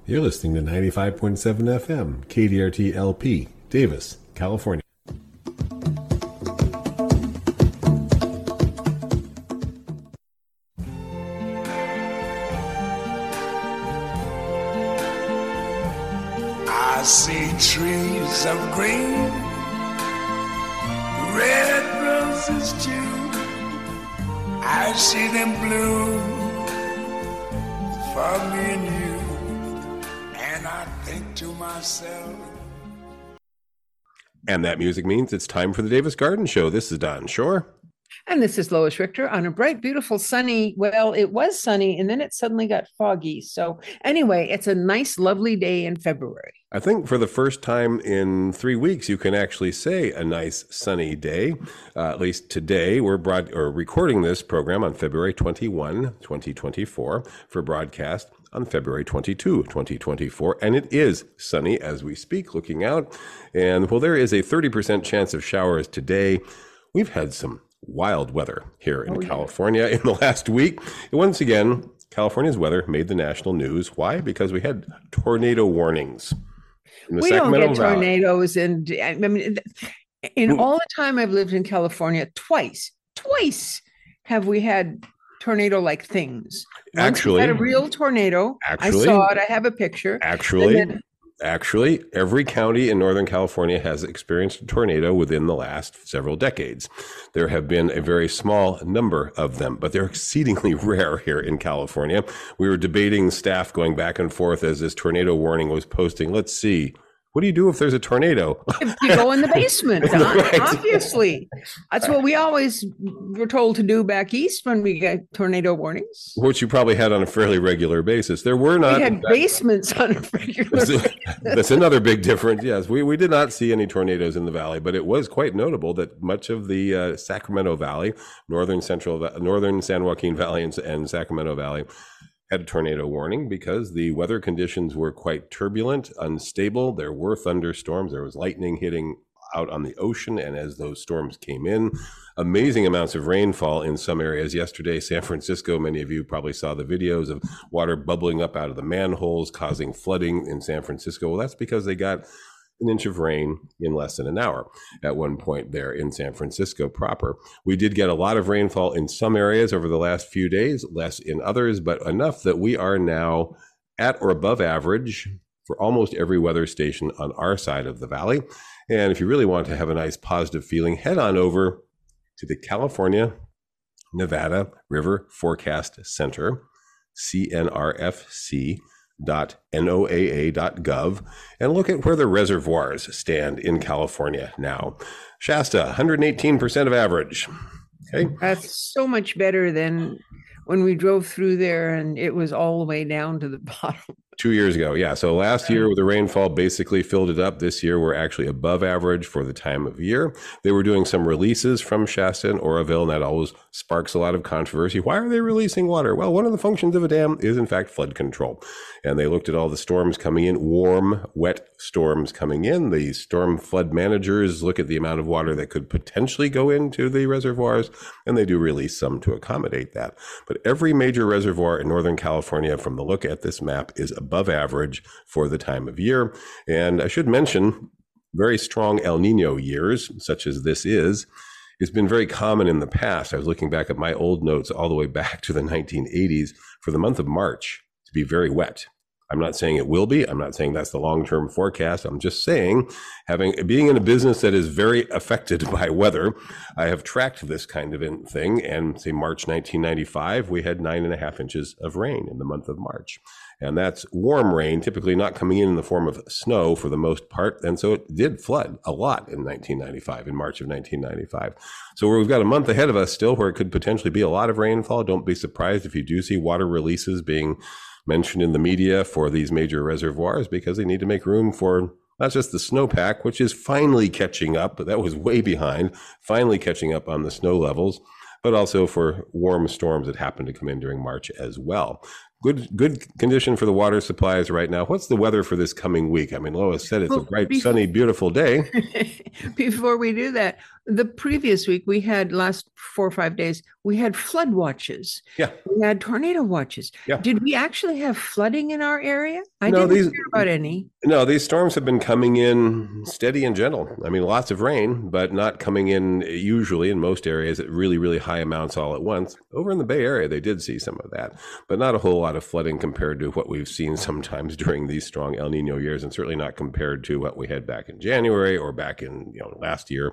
You're listening to 95.7 FM, KDRT LP, Davis, California. I see trees of green, red roses too. I see them bloom for me and you, and I think to myself. And that music means it's time for the Davis Garden Show. This is Don Shore. And this is Lois Richter on a bright, beautiful, sunny, well, it was sunny and then it suddenly got foggy. So anyway, it's a nice, lovely day in February. I think for the first time in 3 weeks, you can actually say a nice sunny day. At least today, we're recording this program on February 21, 2024 for broadcast on February 22, 2024. And it is sunny as we speak, looking out. And well, there is a 30% chance of showers today. We've had some wild weather here in California in the last week. Once again, California's weather made the national news. Why? Because we had tornado warnings. We don't get tornadoes, and I mean, in all the time I've lived in California, twice have we had tornado-like things. Once we had a real tornado. I saw it. I have a picture. Actually, every county in Northern California has experienced a tornado within the last several decades. There have been a very small number of them, but they're exceedingly rare here in California. We were debating, staff going back and forth as this tornado warning was posting. Let's see. What do you do if there's a tornado? You go in the basement, Don, right. Obviously. That's what we always were told to do back east when we got tornado warnings. Which you probably had on a fairly regular basis. There were not... We had basements on a regular basis. That's another big difference. Yes, we did not see any tornadoes in the valley, but it was quite notable that much of the Sacramento Valley, northern San Joaquin Valley and Sacramento Valley, had a tornado warning because the weather conditions were quite turbulent, unstable. There were thunderstorms. There was lightning hitting out on the ocean. And as those storms came in, amazing amounts of rainfall in some areas. Yesterday, San Francisco, many of you probably saw the videos of water bubbling up out of the manholes, causing flooding in San Francisco. Well, that's because they got an inch of rain in less than an hour at one point there in San Francisco proper. We did get a lot of rainfall in some areas over the last few days, less in others, but enough that we are now at or above average for almost every weather station on our side of the valley. And if you really want to have a nice positive feeling, head on over to the California Nevada River Forecast Center, CNRFC.NOAA.gov, and look at where the reservoirs stand in California now. Shasta, 118% of average. Okay. That's so much better than when we drove through there and it was all the way down to the bottom. 2 years ago. Yeah. So last year the rainfall basically filled it up. This year we're actually above average for the time of year. They were doing some releases from Shasta and Oroville, and that always sparks a lot of controversy. Why are they releasing water? Well, one of the functions of a dam is in fact flood control. And they looked at all the storms coming in, warm, wet storms coming in. The storm flood managers look at the amount of water that could potentially go into the reservoirs, and they do release some to accommodate that. But every major reservoir in Northern California, from the look at this map, is above average for the time of year. And I should mention, very strong El Nino years, such as this is, it's been very common in the past. I was looking back at my old notes all the way back to the 1980s for the month of March to be very wet. I'm not saying it will be. I'm not saying that's the long-term forecast. I'm just saying, being in a business that is very affected by weather, I have tracked this kind of thing. And say March 1995, we had 9.5 inches of rain in the month of March. And that's warm rain, typically not coming in the form of snow for the most part. And so it did flood a lot in 1995, in March of 1995. So we've got a month ahead of us still where it could potentially be a lot of rainfall. Don't be surprised if you do see water releases being mentioned in the media for these major reservoirs, because they need to make room for not just the snowpack, which is finally catching up, but that was way behind, finally catching up on the snow levels, but also for warm storms that happened to come in during March as well. good condition for the water supplies right now. What's the weather for this coming week? I mean, Lois said it's a bright, sunny, beautiful day. Before we do that, the previous week we had last 4 or 5 days, we had flood watches. Yeah. We had tornado watches. Yeah. Did we actually have flooding in our area? I No, didn't hear about any. No, these storms have been coming in steady and gentle. I mean, lots of rain, but not coming in usually in most areas at really, really high amounts all at once. Over in the Bay Area, they did see some of that, but not a whole lot of flooding compared to what we've seen sometimes during these strong El Nino years, and certainly not compared to what we had back in January or back in last year.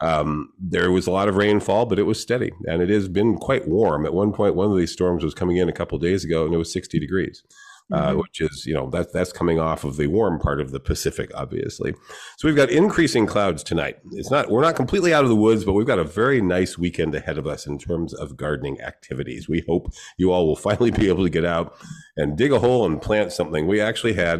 There was a lot of rainfall, but it was steady, and it has been quite warm. At one point, one of these storms was coming in a couple of days ago, and it was 60 degrees. Which is, that's coming off of the warm part of the Pacific, obviously. So we've got increasing clouds tonight. We're not completely out of the woods, but we've got a very nice weekend ahead of us in terms of gardening activities. We hope you all will finally be able to get out and dig a hole and plant something. We actually had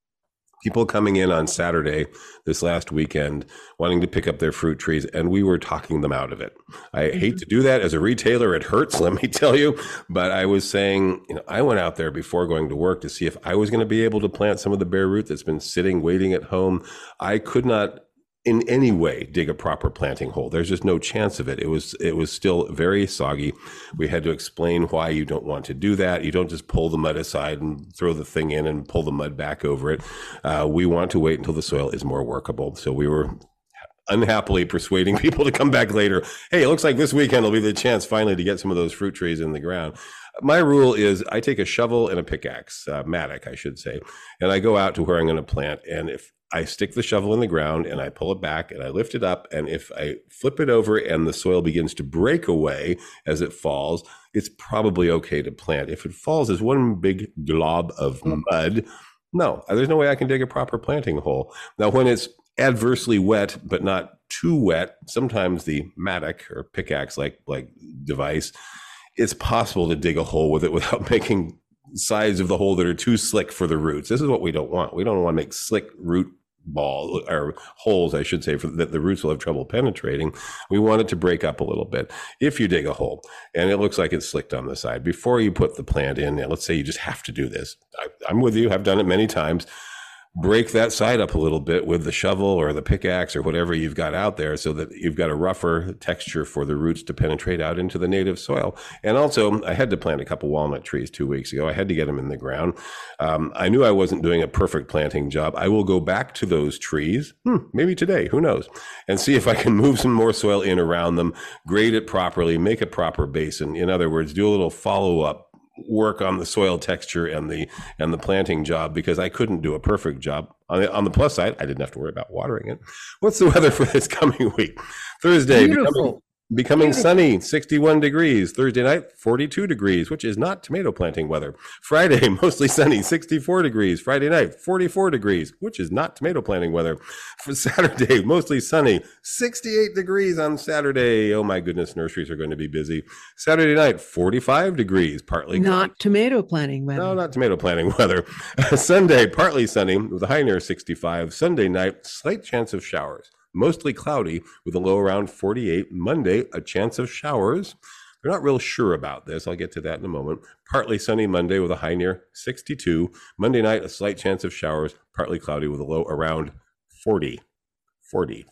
people coming in on Saturday this last weekend wanting to pick up their fruit trees, and we were talking them out of it. I hate to do that as a retailer. It hurts, let me tell you. But I was saying, I went out there before going to work to see if I was going to be able to plant some of the bare root that's been sitting, waiting at home. I could not in any way dig a proper planting hole. There's just no chance of it. It was still very soggy. We had to explain why you don't want to do that. You don't just pull the mud aside and throw the thing in and pull the mud back over it. We want to wait until the soil is more workable. So we were unhappily persuading people to come back later. Hey, it looks like this weekend will be the chance finally to get some of those fruit trees in the ground. My rule is I take a shovel and a pickaxe, mattock, I should say, and I go out to where I'm going to plant. And if I stick the shovel in the ground and I pull it back and I lift it up, and if I flip it over and the soil begins to break away as it falls, it's probably okay to plant. If it falls as one big glob of mud, no, there's no way I can dig a proper planting hole. Now, when it's adversely wet, but not too wet, sometimes the mattock or pickaxe like device, it's possible to dig a hole with it without making sides of the hole that are too slick for the roots. This is what we don't want. We don't want to make slick root ball or holes, I should say, for that the roots will have trouble penetrating. We want it to break up a little bit. If you dig a hole and it looks like it's slicked on the side, before you put the plant in, let's say you just have to do this. I'm with you. I've done it many times. Break that side up a little bit with the shovel or the pickaxe or whatever you've got out there so that you've got a rougher texture for the roots to penetrate out into the native soil. And also, I had to plant a couple walnut trees 2 weeks ago. I had to get them in the ground. I knew I wasn't doing a perfect planting job. I will go back to those trees, maybe today, who knows, and see if I can move some more soil in around them, grade it properly, make a proper basin. In other words, do a little follow-up work on the soil texture and the planting job, because I couldn't do a perfect job. On the plus side, I didn't have to worry about watering it. What's the weather for this coming week? Thursday, becoming sunny, 61 degrees. Thursday night, 42 degrees, which is not tomato planting weather. Friday, mostly sunny, 64 degrees. Friday night, 44 degrees, which is not tomato planting weather. For Saturday, mostly sunny, 68 degrees on Saturday. Oh my goodness, nurseries are going to be busy. Saturday night, 45 degrees, partly not tomato planting weather. No, not tomato planting weather. Sunday, partly sunny with a high near 65. Sunday night, slight chance of showers. Mostly cloudy with a low around 48. Monday, a chance of showers. They're not real sure about this. I'll get to that in a moment. Partly sunny Monday with a high near 62. Monday night, a slight chance of showers. Partly cloudy with a low around 40. 40.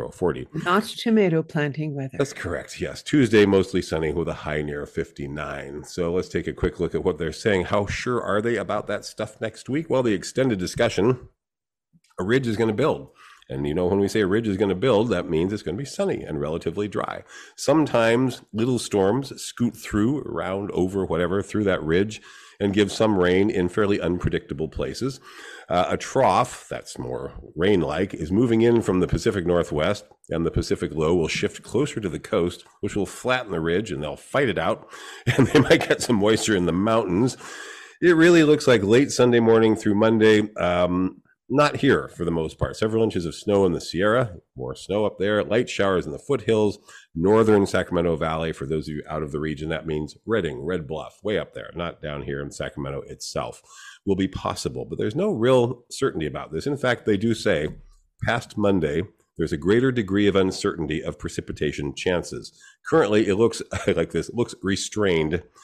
Not tomato planting weather. That's correct, yes. Tuesday, mostly sunny with a high near 59. So let's take a quick look at what they're saying. How sure are they about that stuff next week? Well, the extended discussion, a ridge is going to build. And when we say a ridge is going to build, that means it's going to be sunny and relatively dry. Sometimes little storms scoot through, around, over, whatever, through that ridge and give some rain in fairly unpredictable places. A trough, that's more rain-like, is moving in from the Pacific Northwest, and the Pacific low will shift closer to the coast, which will flatten the ridge, and they'll fight it out, and they might get some moisture in the mountains. It really looks like late Sunday morning through Monday. Not here for the most part. Several inches of snow in the Sierra, more snow up there, light showers in the foothills, northern Sacramento Valley. For those of you out of the region, that means Redding, Red Bluff, way up there, not down here in Sacramento itself, will be possible. But there's no real certainty about this. In fact, they do say past Monday, there's a greater degree of uncertainty of precipitation chances. Currently, it looks like this, it looks restrained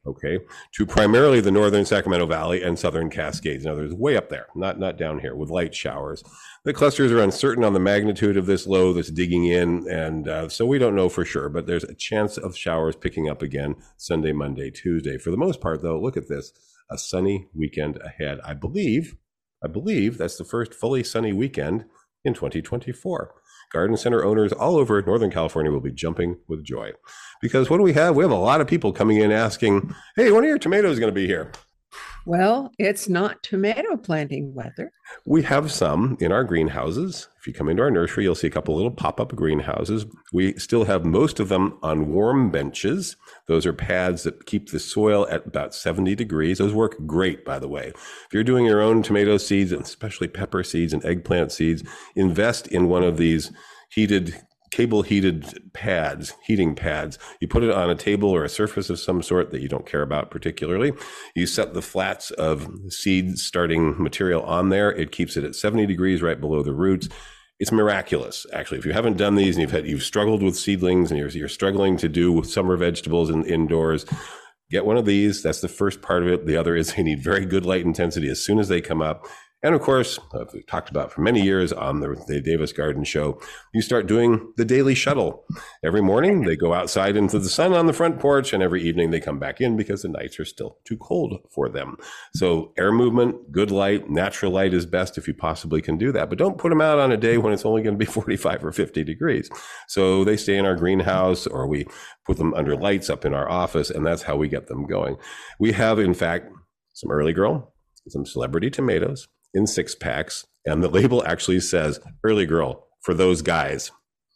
okay, to primarily the northern Sacramento Valley and southern Cascades. In other words, way up there, not down here, with light showers. The clusters are uncertain on the magnitude of this low that's digging in, and so we don't know for sure, but there's a chance of showers picking up again Sunday, Monday, Tuesday. For the most part, though, look at this, a sunny weekend ahead. I believe that's the first fully sunny weekend in 2024. Garden center owners all over Northern California will be jumping with joy. Because what do we have? We have a lot of people coming in asking, hey, when are your tomatoes going to be here? Well, it's not tomato planting weather. We have some in our greenhouses. If you come into our nursery, you'll see a couple little pop-up greenhouses. We still have most of them on warm benches. Those are pads that keep the soil at about 70 degrees. Those work great, by the way. If you're doing your own tomato seeds, and especially pepper seeds and eggplant seeds, invest in one of these cable-heated pads, heating pads. You put it on a table or a surface of some sort that you don't care about particularly. You set the flats of seed starting material on there. It keeps it at 70 degrees right below the roots. It's miraculous, actually. If you haven't done these and you've struggled with seedlings and you're struggling to do summer vegetables indoors, get one of these. That's the first part of it. The other is they need very good light intensity as soon as they come up. And of course, we've talked about for many years on the Davis Garden Show, you start doing the daily shuttle. Every morning, they go outside into the sun on the front porch, and every evening they come back in because the nights are still too cold for them. So air movement, good light, natural light is best if you possibly can do that. But don't put them out on a day when it's only going to be 45 or 50 degrees. So they stay in our greenhouse, or we put them under lights up in our office, and that's how we get them going. We have, in fact, some Early Girl, some Celebrity tomatoes in 6-packs, and the label actually says Early Girl for those guys.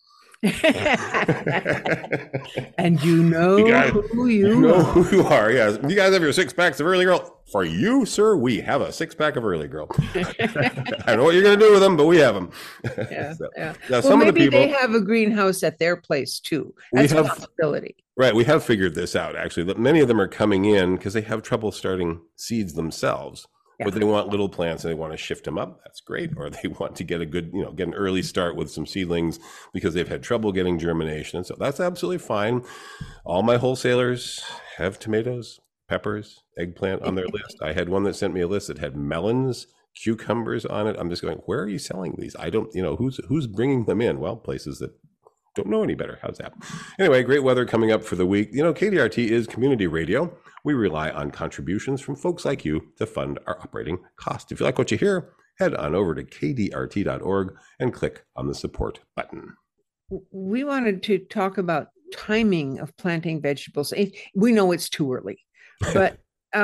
And you know who you are. Yes, you guys have your 6-packs of Early Girl. For you, sir, we have a 6-pack of Early Girl. I know what you're going to do with them, but we have them. Yeah, So, yeah. now, Well, maybe they have a greenhouse at their place too. That's a possibility. Right, we have figured this out, actually. That many of them are coming in because they have trouble starting seeds themselves. Yeah. But they want little plants and they want to shift them up. That's great. Or they want to get a good, get an early start with some seedlings because they've had trouble getting germination. And so that's absolutely fine. All my wholesalers have tomatoes, peppers, eggplant on their list. I had one that sent me a list that had melons, cucumbers on it. I'm just going, where are you selling these? I don't, who's bringing them in? Well, places that don't know any better. How's that? Anyway, great weather coming up for the week. KDRT is community radio. We rely on contributions from folks like you to fund our operating costs. If you like what you hear, head on over to kdrt.org and click on the support button. We wanted to talk about timing of planting vegetables. We know it's too early, but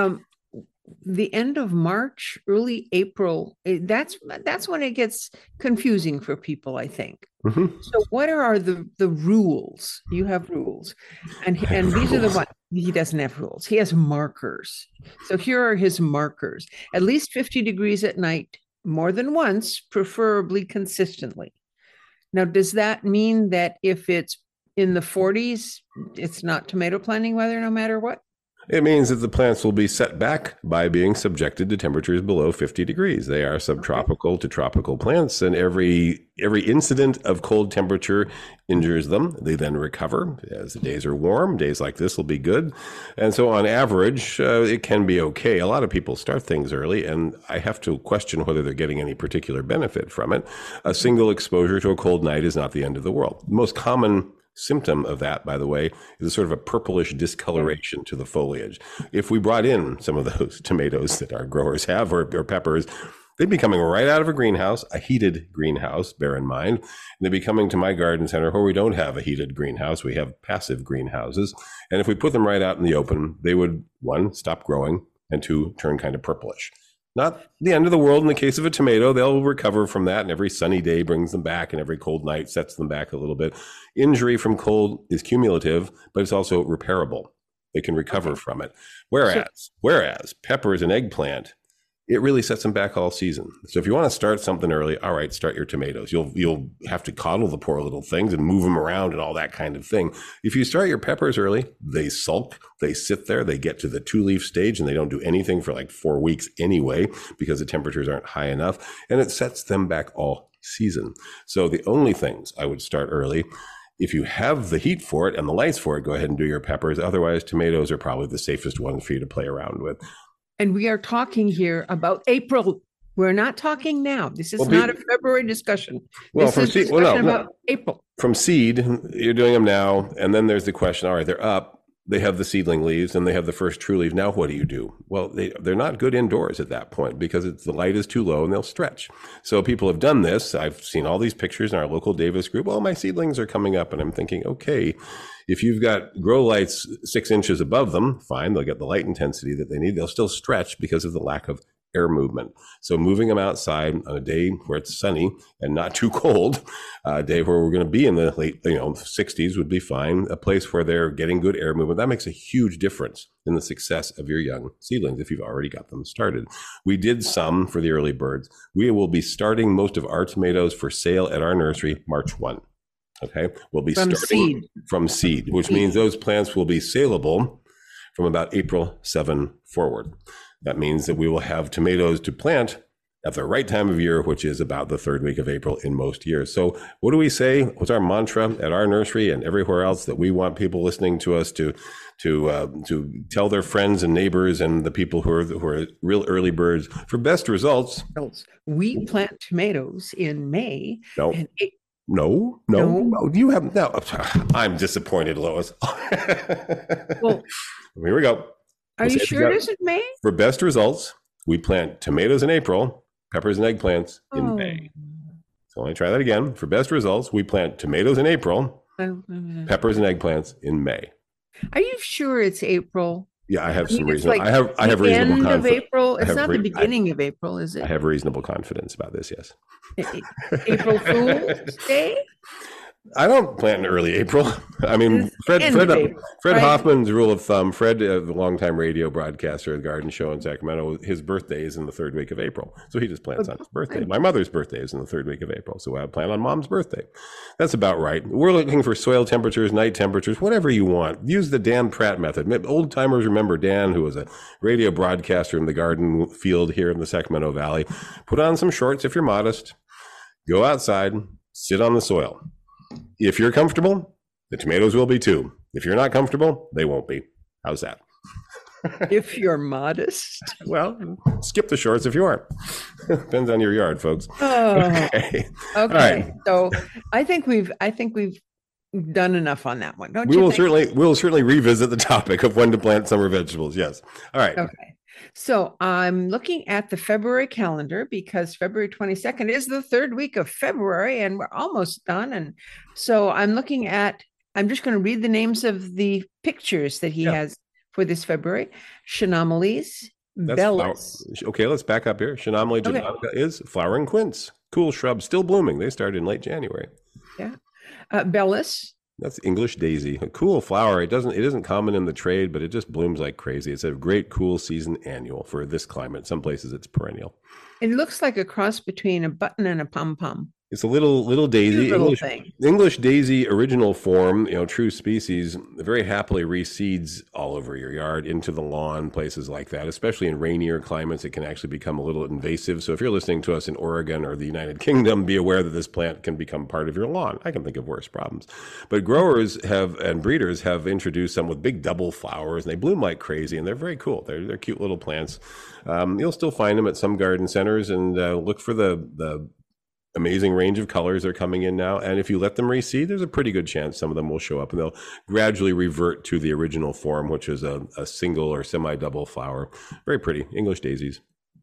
the end of March, early April, that's when it gets confusing for people, I think. Mm-hmm. So what are the rules? You have rules. And these are the ones. He doesn't have rules. He has markers. So here are his markers. At least 50 degrees at night, more than once, preferably consistently. Now, does that mean that if it's in the 40s, it's not tomato planting weather no matter what? It means that the plants will be set back by being subjected to temperatures below 50 degrees. They are subtropical to tropical plants, and every incident of cold temperature injures them. They then recover as the days are warm. Days like this will be good. And so on average, it can be okay. A lot of people start things early, and I have to question whether they're getting any particular benefit from it. A single exposure to a cold night is not the end of the world. The most common symptom of that, by the way, is a sort of a purplish discoloration to the foliage. If we brought in some of those tomatoes that our growers have or peppers, they'd be coming right out of a greenhouse, a heated greenhouse, bear in mind. And they'd be coming to my garden center where we don't have a heated greenhouse. We have passive greenhouses. And if we put them right out in the open, they would, 1, stop growing, and 2, turn kind of purplish. Not the end of the world in the case of a tomato. They'll recover from that, and every sunny day brings them back, and every cold night sets them back a little bit. Injury from cold is cumulative, but it's also repairable. They can recover from it. Whereas peppers and eggplant, it really sets them back all season. So if you want to start something early, all right, start your tomatoes. You'll have to coddle the poor little things and move them around and all that kind of thing. If you start your peppers early, they sulk, they sit there, they get to the 2-leaf stage, and they don't do anything for like 4 weeks anyway because the temperatures aren't high enough, and it sets them back all season. So the only things I would start early If you have the heat for it and the lights for it, go ahead and do your peppers. Otherwise, tomatoes are probably the safest ones for you to play around with. And we are talking here about April. We're not talking now. This is not a February discussion. Well, this is discussion about April. From seed, you're doing them now. And then there's the question, all right, they're up. They have the seedling leaves and they have the first true leaves. Now what do you do? Well, they're not good indoors at that point because the light is too low and they'll stretch. So people have done this. I've seen all these pictures in our local Davis group. Oh, my seedlings are coming up. And I'm thinking, okay, if you've got grow lights 6 inches above them, fine. They'll get the light intensity that they need. They'll still stretch because of the lack of air movement. So moving them outside on a day where it's sunny and not too cold, a day where we're going to be in the late 60s would be fine. A place where they're getting good air movement, that makes a huge difference in the success of your young seedlings if you've already got them started. We did some for the early birds. We will be starting most of our tomatoes for sale at our nursery March 1. Okay, we'll be starting from seed, which means those plants will be saleable from about April 7 forward. That means that we will have tomatoes to plant at the right time of year, which is about the third week of April in most years. So what do we say? What's our mantra at our nursery and everywhere else that we want people listening to us to tell their friends and neighbors and the people who are real early birds for best results? We plant tomatoes in May. No. You have no. I'm disappointed, Lois. Well, here we go. Are you sure it isn't May? For best results, we plant tomatoes in April, peppers and eggplants in May. So let me try that again. For best results, we plant tomatoes in April, peppers and eggplants in May. Are you sure it's April? Yeah, I have some reason. I have reasonable confidence. End of April. It's not the beginning of April, is it? I have reasonable confidence about this. Yes. April Fool's Day. I don't plant in early April. I mean, Fred Hoffman's rule of thumb, Fred, the longtime radio broadcaster of the Garden Show in Sacramento, his birthday is in the third week of April. So he just plants on his birthday. My mother's birthday is in the third week of April. So I plant on Mom's birthday. That's about right. We're looking for soil temperatures, night temperatures, whatever you want. Use the Dan Pratt method. Old timers remember Dan, who was a radio broadcaster in the garden field here in the Sacramento Valley. Put on some shorts if you're modest. Go outside, sit on the soil. If you're comfortable, the tomatoes will be too. If you're not comfortable, they won't be. How's that? If you're modest. Well, skip the shorts if you aren't. Depends on your yard, folks. Oh, okay. Right. So I think we've done enough on that one. We'll certainly revisit the topic of when to plant summer vegetables. Yes. All right. Okay. So I'm looking at the February calendar because February 22nd is the third week of February and we're almost done. And so I'm just going to read the names of the pictures that he has for this February. Chenomeles, Bellis. Okay, let's back up here. Chenomele javanica is flowering quince. Cool shrub, still blooming. They started in late January. Yeah. Bellis. That's English daisy, a cool flower. It isn't common in the trade, but it just blooms like crazy. It's a great cool season annual for this climate. Some places it's perennial. It looks like a cross between a button and a pom-pom. It's a little daisy, English daisy, original form, true species, very happily reseeds all over your yard, into the lawn, places like that. Especially in rainier climates, it can actually become a little invasive. So if you're listening to us in Oregon or the United Kingdom, be aware that this plant can become part of your lawn. I can think of worse problems. But growers and breeders have introduced some with big double flowers, and they bloom like crazy, and they're very cool. They're cute little plants. You'll still find them at some garden centers, and look for the amazing range of colors are coming in now. And if you let them reseed, there's a pretty good chance some of them will show up and they'll gradually revert to the original form, which is a single or semi-double flower. Very pretty. English daisies.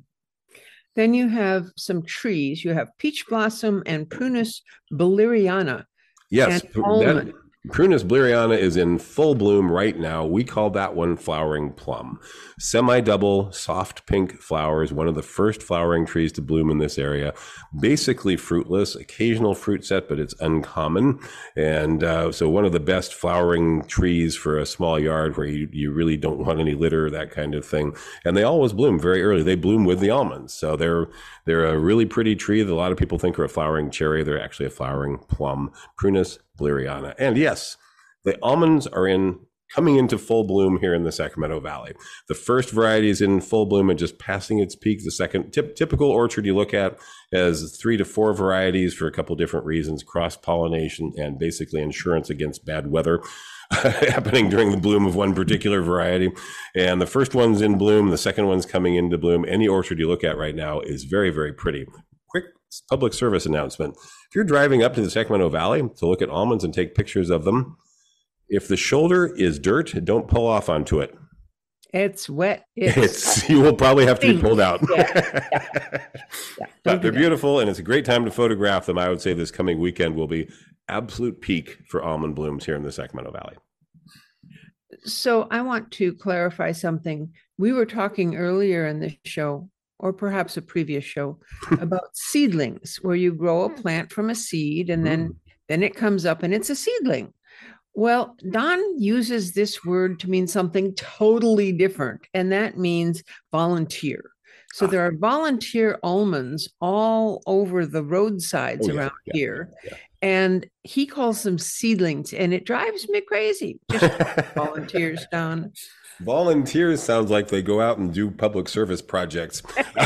Then you have some trees. You have peach blossom and Prunus bileriana. Yes. Prunus bileriana is in full bloom right now. We call that one flowering plum. Semi-double, soft pink flowers, one of the first flowering trees to bloom in this area. Basically fruitless, occasional fruit set, but it's uncommon. And so one of the best flowering trees for a small yard where you really don't want any litter, that kind of thing. And they always bloom very early. They bloom with the almonds. So they're a really pretty tree that a lot of people think are a flowering cherry. They're actually a flowering plum. Prunus bileriana. And yes, the almonds are in coming into full bloom here in the Sacramento Valley. The first variety is in full bloom and just passing its peak. The second, typical orchard you look at has 3 to 4 varieties for a couple different reasons, cross-pollination and basically insurance against bad weather happening during the bloom of one particular variety. And the first one's in bloom, the second one's coming into bloom. Any orchard you look at right now is very, very pretty. Quick public service announcement. If you're driving up to the Sacramento Valley to look at almonds and take pictures of them, if the shoulder is dirt, don't pull off onto it. It's wet. You will probably have to be pulled out. Yeah. But they're beautiful, and it's a great time to photograph them. I would say this coming weekend will be absolute peak for almond blooms here in the Sacramento Valley. So I want to clarify something. We were talking earlier in the show, or perhaps a previous show, about seedlings, where you grow a plant from a seed and then it comes up and it's a seedling. Well, Don uses this word to mean something totally different, and that means volunteer. So there are volunteer almonds all over the roadsides around here, and he calls them seedlings, and it drives me crazy. Just volunteers, Don. Volunteers sounds like they go out and do public service projects.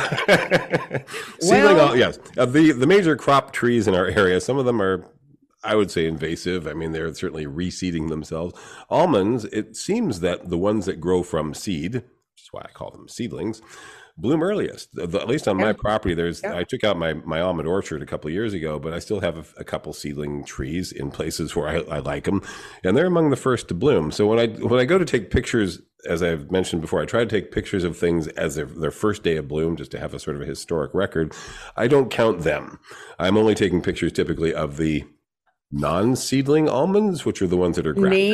Yes. The major crop trees in our area, some of them are, I would say, invasive. I mean, they're certainly reseeding themselves. Almonds, it seems that the ones that grow from seed, which is why I call them seedlings, bloom earliest. At least on my property, I took out my almond orchard a couple of years ago, but I still have a couple seedling trees in places where I like them, and they're among the first to bloom. So when I go to take pictures, as I've mentioned before, I try to take pictures of things as their first day of bloom, just to have a sort of a historic record. I don't count them. I'm only taking pictures typically of the non-seedling almonds, which are the ones that are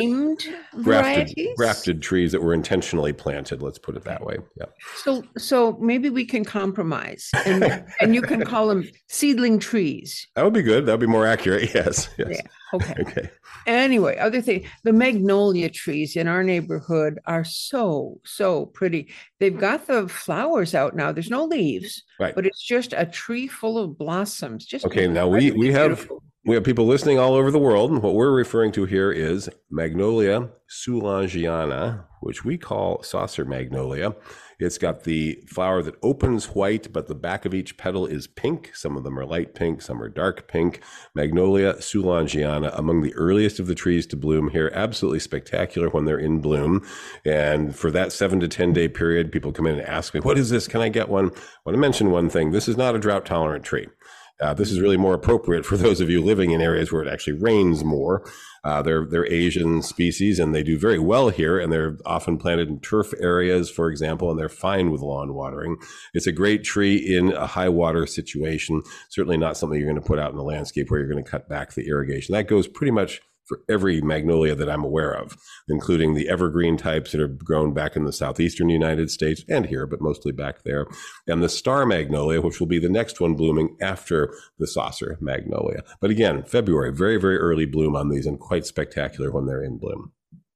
grafted trees that were intentionally planted. Let's put it that way. Yeah. So maybe we can compromise, and you can call them seedling trees. That would be good. That would be more accurate. Yes. Yeah. Okay. Anyway, other thing, the magnolia trees in our neighborhood are so pretty. They've got the flowers out now. There's no leaves, right, but it's just a tree full of blossoms. Just okay. Now we have people listening all over the world, and what we're referring to here is Magnolia soulangeana, which we call saucer magnolia. It's got the flower that opens white, but the back of each petal is pink. Some of them are light pink, some are dark pink. Magnolia soulangeana, among the earliest of the trees to bloom here. Absolutely spectacular when they're in bloom. And for that 7 to 10 day period, people come in and ask me, what is this? Can I get one? I want to mention one thing. This is not a drought tolerant tree. This is really more appropriate for those of you living in areas where it actually rains more. They're Asian species, and they do very well here, and they're often planted in turf areas, for example, and they're fine with lawn watering. It's a great tree in a high water situation. Certainly not something you're going to put out in the landscape where you're going to cut back the irrigation. That goes pretty much for every magnolia that I'm aware of, including the evergreen types that are grown back in the southeastern United States and here, but mostly back there, and the star magnolia, which will be the next one blooming after the saucer magnolia. But again, February, very, very early bloom on these, and quite spectacular when they're in bloom.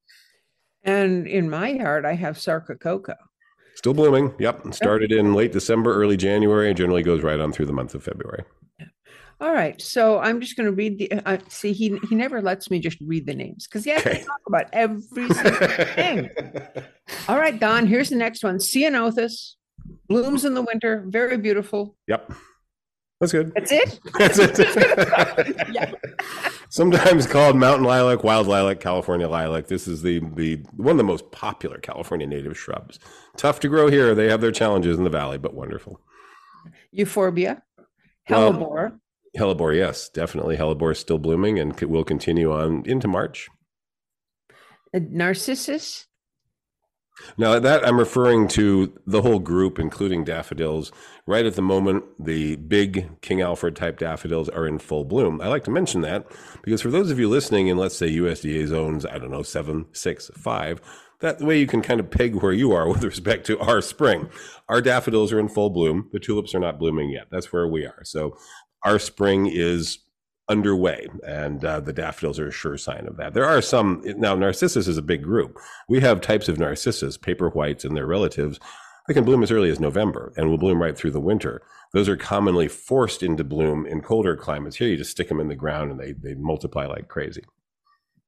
And in my yard, I have Sarcocoa. Still blooming. Yep. Started in late December, early January, and generally goes right on through the month of February. All right, so I'm just going to read the. See, he never lets me just read the names because he has to talk about every single thing. All right, Don. Here's the next one: Ceanothus, blooms in the winter, very beautiful. Yep, that's good. That's it. That's it. Yeah. Sometimes called mountain lilac, wild lilac, California lilac. This is the one of the most popular California native shrubs. Tough to grow here. They have their challenges in the valley, but wonderful. Euphorbia, hellebore. Hellebore, yes, definitely. Hellebore is still blooming and will continue on into March. Narcissus? Now, that I'm referring to the whole group, including daffodils. Right at the moment, the big King Alfred type daffodils are in full bloom. I like to mention that because for those of you listening in, let's say, USDA zones, 7, 6, 5, that way you can kind of peg where you are with respect to our spring. Our daffodils are in full bloom. The tulips are not blooming yet. That's where we are. So our spring is underway, and the daffodils are a sure sign of that. There are some, now Narcissus is a big group. We have types of Narcissus, paper whites and their relatives. They can bloom as early as November and will bloom right through the winter. Those are commonly forced into bloom in colder climates. Here you just stick them in the ground and they multiply like crazy.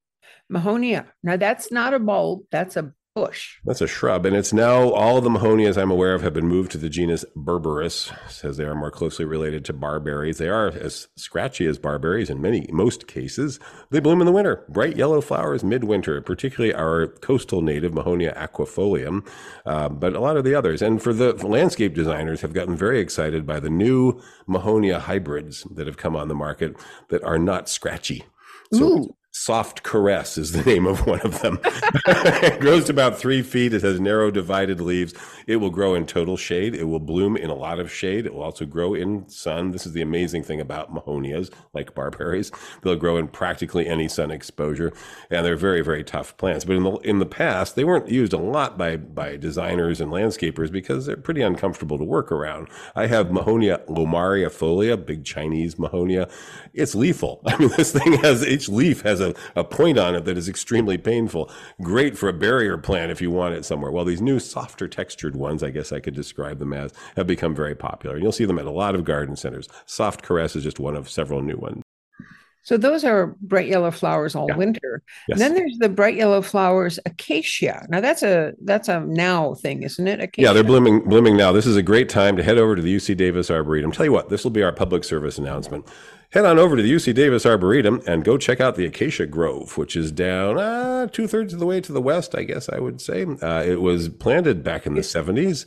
Mahonia. Now that's not a bulb, that's a bush. That's a shrub, and it's now all of the Mahonias I'm aware of have been moved to the genus Berberis, says they are more closely related to barberries. They are as scratchy as barberries in most cases. They bloom in the winter, bright yellow flowers midwinter, particularly our coastal native Mahonia aquifolium, but a lot of the others. And for the landscape designers have gotten very excited by the new Mahonia hybrids that have come on the market that are not scratchy. So Soft Caress is the name of one of them. It grows to about 3 feet. It has narrow divided leaves. It will grow in total shade. It will bloom in a lot of shade. It will also grow in sun. This is the amazing thing about Mahonias, like barberries. They'll grow in practically any sun exposure, and they're very, very tough plants. But in the past, they weren't used a lot by designers and landscapers because they're pretty uncomfortable to work around. I have Mahonia lomariifolia, big Chinese Mahonia. It's lethal. I mean, this thing each leaf has a point on it that is extremely painful. Great for a barrier plant if you want it somewhere. Well, these new softer textured ones, I guess I could describe them as, have become very popular. You'll see them at a lot of garden centers. Soft Caress is just one of several new ones. So those are bright yellow flowers all winter. Yes. And then there's the bright yellow flowers acacia. Now that's a now thing, isn't it? Acacia. Yeah, they're blooming now. This is a great time to head over to the UC Davis Arboretum. Tell you what, this will be our public service announcement. Head on over to the UC Davis Arboretum and go check out the Acacia Grove, which is down 2/3 of the way to the west, I guess I would say. It was planted back in the 70s.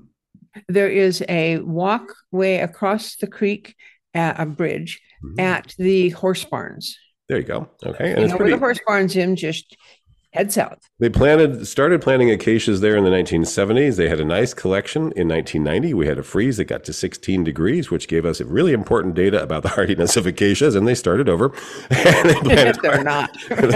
There is a walkway across the creek, a bridge, at the horse barns. There you go. Okay. And it's where the horse barns in, just head south. They started planting acacias there in the 1970s. They had a nice collection in 1990. We had a freeze that got to 16 degrees, which gave us really important data about the hardiness of acacias, and they started over. And they planted They're not.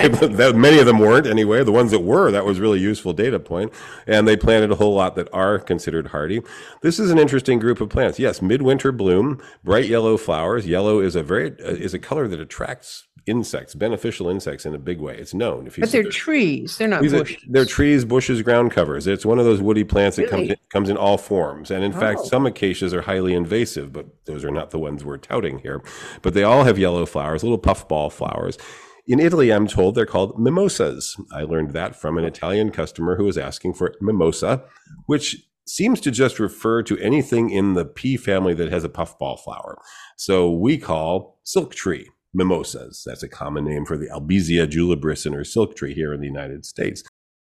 Many of them weren't anyway. The ones that were, that was really useful data point. And they planted a whole lot that are considered hardy. This is an interesting group of plants. Yes, midwinter bloom, bright yellow flowers. Yellow is a color that attracts insects, beneficial insects in a big way. It's known. But they're trees. They're not bushes. They're trees, bushes, ground covers. It's one of those woody plants that comes in all forms. And in fact, some acacias are highly invasive, but those are not the ones we're touting here. But they all have yellow flowers, little puffball flowers. In Italy, I'm told they're called mimosas. I learned that from an Italian customer who was asking for mimosa, which seems to just refer to anything in the pea family that has a puffball flower. So we call silk tree mimosas. That's a common name for the Albizia julibrissin or silk tree here in the United States.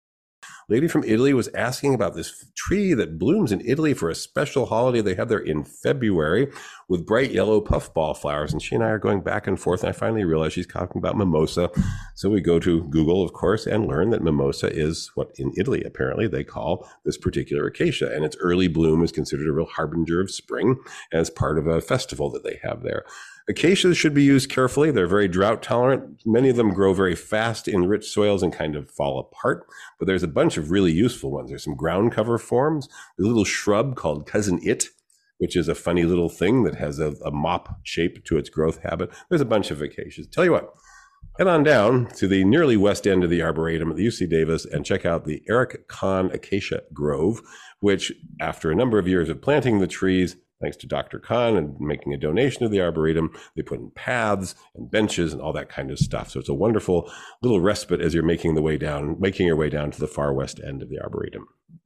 Lady from Italy was asking about this tree that blooms in Italy for a special holiday they have there in February with bright yellow puffball flowers. And she and I are going back and forth. And I finally realized she's talking about mimosa. So we go to Google, of course, and learn that mimosa is what in Italy, apparently, they call this particular acacia. And its early bloom is considered a real harbinger of spring as part of a festival that they have there. Acacias should be used carefully. They're very drought tolerant. Many of them grow very fast in rich soils and kind of fall apart, but there's a bunch of really useful ones. There's some ground cover forms. There's a little shrub called Cousin It, which is a funny little thing that has a mop shape to its growth habit. There's a bunch of acacias. Tell you what, head on down to the nearly west end of the Arboretum at the UC Davis and check out the Eric Kahn Acacia Grove, which after a number of years of planting the trees, thanks to Dr. Kahn and making a donation to the Arboretum, they put in paths and benches and all that kind of stuff. So it's a wonderful little respite as you're making your way down to the far west end of the Arboretum.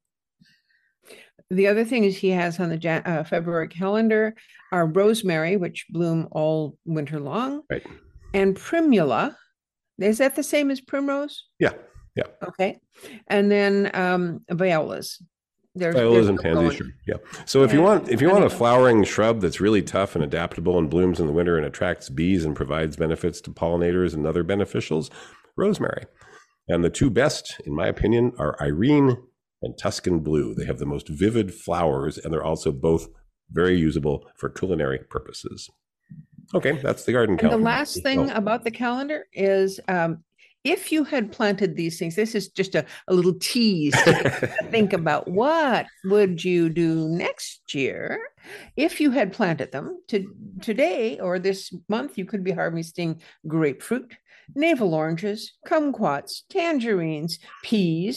The other thing is he has on the February calendar are rosemary, which bloom all winter long, right, and primula. Is that the same as primrose? Yeah. Okay. And then violas. Violas and pansies, sure. Yeah. So if you want a flowering shrub that's really tough and adaptable and blooms in the winter and attracts bees and provides benefits to pollinators and other beneficials, rosemary. And the two best, in my opinion, are Irene and Tuscan Blue. They have the most vivid flowers, and they're also both very usable for culinary purposes. Okay, that's the garden calendar. And the last thing about the calendar is if you had planted these things, this is just a little tease to think about what would you do next year if you had planted them. Today or this month, you could be harvesting grapefruit, navel oranges, kumquats, tangerines, peas,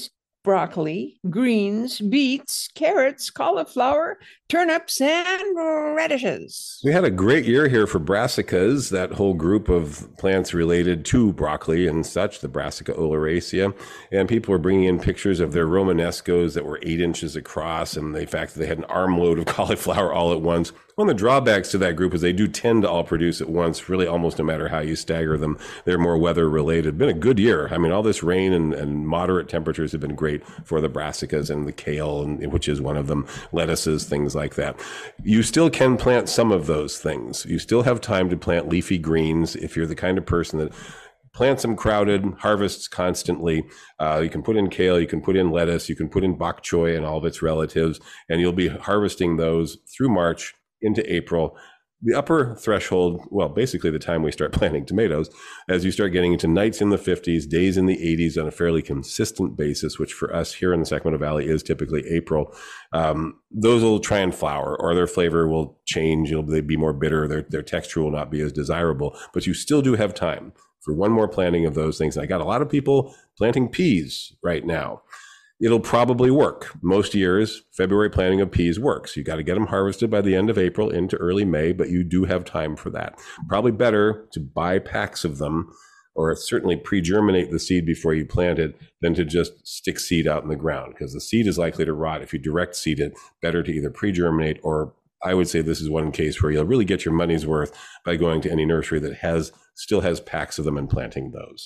broccoli, greens, beets, carrots, cauliflower, turnips, and radishes. We had a great year here for brassicas, that whole group of plants related to broccoli and such, the Brassica oleracea. And people were bringing in pictures of their Romanescos that were 8 inches across, and the fact that they had an armload of cauliflower all at once. One of the drawbacks to that group is they do tend to all produce at once, really almost no matter how you stagger them. They're more weather related. Been a good year. I mean, all this rain and moderate temperatures have been great for the brassicas and the kale, which is one of them, lettuces, things like that. You still can plant some of those things. You still have time to plant leafy greens if you're the kind of person that plants them crowded, harvests constantly. You can put in kale, you can put in lettuce, you can put in bok choy and all of its relatives, and you'll be harvesting those through March into April. The upper threshold, well, basically the time we start planting tomatoes, as you start getting into nights in the 50s, days in the 80s on a fairly consistent basis, which for us here in the Sacramento Valley is typically April, those will try and flower, or their flavor will change. They'll be more bitter. Their texture will not be as desirable, but you still do have time for one more planting of those things. And I got a lot of people planting peas right now. It'll probably work. Most years, February planting of peas works. You got to get them harvested by the end of April into early May, but you do have time for that. Probably better to buy packs of them, or certainly pre-germinate the seed before you plant it, than to just stick seed out in the ground, because the seed is likely to rot. If you direct seed it, better to either pre-germinate, or I would say this is one case where you'll really get your money's worth by going to any nursery that still has packs of them and planting those.